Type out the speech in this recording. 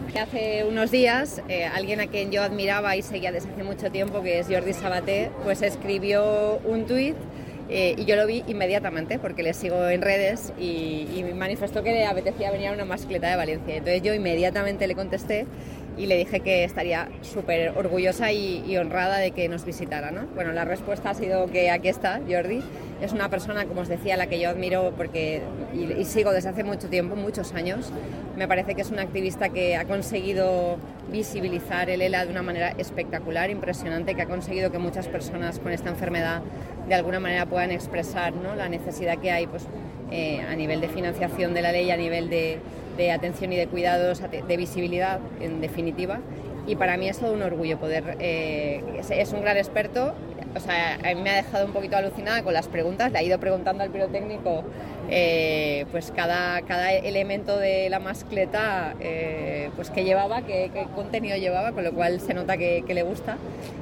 Hace unos días, alguien a quien yo admiraba y seguía desde hace mucho tiempo, que es Jordi Sabaté, pues escribió un tuit y yo lo vi inmediatamente porque le sigo en redes y manifestó que le apetecía venir a una mascleta de Valencia. Entonces yo inmediatamente le contesté y le dije que estaría súper orgullosa y honrada de que nos visitara, ¿no? Bueno, la respuesta ha sido que aquí está Jordi. Es una persona, como os decía, a la que yo admiro y sigo desde hace mucho tiempo, muchos años. Me parece que es un activista que ha conseguido visibilizar el ELA de una manera espectacular, impresionante, que ha conseguido que muchas personas con esta enfermedad de alguna manera puedan expresar, ¿no?, la necesidad que hay, pues, a nivel de financiación de la ley, a nivel de atención y de cuidados, de visibilidad, en definitiva. Y para mí es todo un orgullo poder... es un gran experto. O sea, a mí me ha dejado un poquito alucinada con las preguntas. Le ha ido preguntando al pirotécnico pues cada elemento de la mascleta, pues qué llevaba, qué contenido llevaba, con lo cual se nota que le gusta.